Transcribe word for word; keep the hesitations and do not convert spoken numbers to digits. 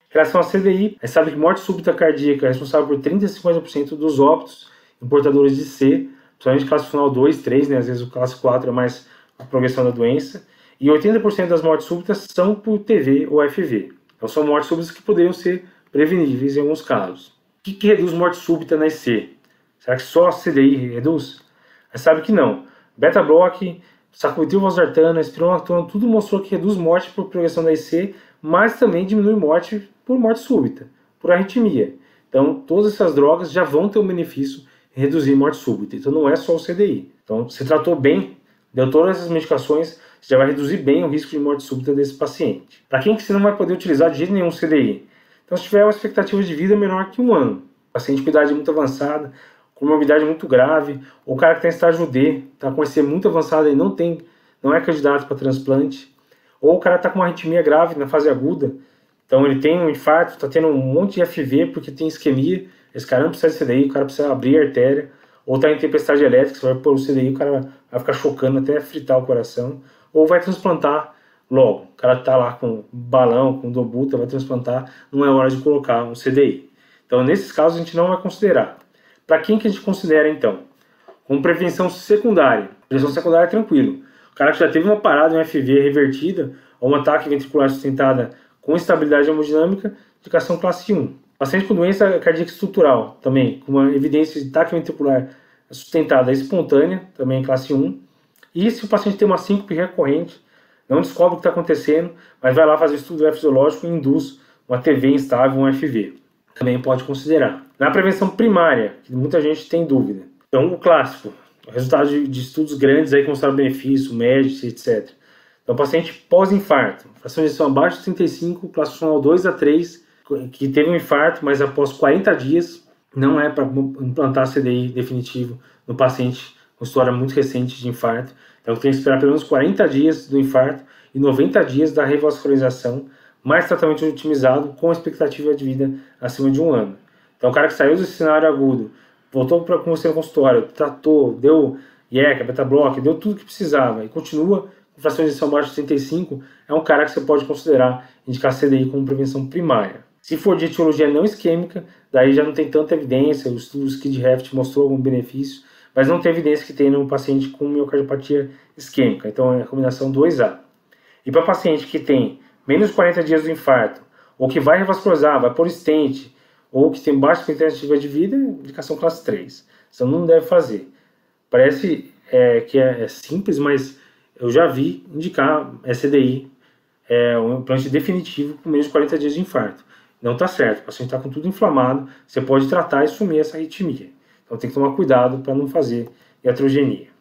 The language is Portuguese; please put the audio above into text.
Em relação à C D I, a gente sabe que morte súbita cardíaca é responsável por trinta a cinquenta por cento dos óbitos em portadores de C, principalmente classe funcional dois, três, né? Às vezes o classe quatro é mais a progressão da doença. E oitenta por cento das mortes súbitas são por T V ou F V. Então são mortes súbitas que poderiam ser preveníveis em alguns casos. O que, que reduz morte súbita na I C? Será que só a C D I reduz? A gente sabe que não. Beta-block, sacubitril, valsartana, espironolactona, tudo mostrou que reduz morte por progressão da I C, mas também diminui morte por morte súbita, por arritmia. Então todas essas drogas já vão ter um benefício em reduzir morte súbita. Então não é só o C D I. Então você tratou bem, deu todas essas medicações, você já vai reduzir bem o risco de morte súbita desse paciente. Para quem que você não vai poder utilizar de jeito nenhum C D I? Então se tiver uma expectativa de vida menor que um ano, paciente com idade muito avançada, com morbidade muito grave, ou o cara que está em estágio D, está com I C muito avançada e não, tem, não é candidato para transplante, ou o cara está com uma arritmia grave na fase aguda, então ele tem um infarto, está tendo um monte de F V porque tem isquemia, esse cara não precisa de C D I, o cara precisa abrir a artéria, ou está em tempestade elétrica, você vai pôr o C D I, o cara vai ficar chocando até fritar o coração, ou vai transplantar logo, o cara está lá com balão, com dobuta, vai transplantar, não é hora de colocar um C D I. Então nesses casos a gente não vai considerar. Para quem que a gente considera então? Como prevenção secundária. Prevenção secundária é tranquilo. O cara que já teve uma parada em F V revertida, ou um ataque ventricular sustentada com estabilidade hemodinâmica, indicação classe um. Paciente com doença cardíaca estrutural, também, com uma evidência de ataque ventricular sustentada espontânea, também classe um. E se o paciente tem uma síncope recorrente, não descobre o que está acontecendo, mas vai lá fazer o estudo fisiológico e induz uma T V instável, um F V. Também pode considerar. Na prevenção primária, que muita gente tem dúvida. Então, o clássico, o resultado de, de estudos grandes aí que mostraram benefício, médicos, etcétera. Então, paciente pós-infarto, fração de ejeção abaixo de trinta e cinco, classe funcional dois a três, que teve um infarto, mas após quarenta dias, não é para implantar C D I definitivo no paciente com história muito recente de infarto. Então, tem que esperar pelo menos quarenta dias do infarto e noventa dias da revascularização, mais tratamento otimizado com expectativa de vida acima de um ano. Então o cara que saiu do cenário agudo, voltou para com você no consultório, tratou, deu I E C A, beta-block, deu tudo que precisava e continua com fração de ejeção abaixo de trinta e cinco, é um cara que você pode considerar indicar C D I como prevenção primária. Se for de etiologia não isquêmica, daí já não tem tanta evidência, o estudo SKID-HEFT mostrou algum benefício, mas não tem evidência que tenha um paciente com miocardiopatia isquêmica, então é a combinação dois A. E para paciente que tem menos de quarenta dias do infarto, ou que vai revascularizar, vai por stent, ou que tem baixa expectativa de vida, indicação classe três. Você não deve fazer. Parece é, que é, é simples, mas eu já vi indicar C D I, é, um implante definitivo com menos de quarenta dias de infarto. Não está certo, o paciente está com tudo inflamado, você pode tratar e sumir essa arritmia. Então tem que tomar cuidado para não fazer iatrogenia.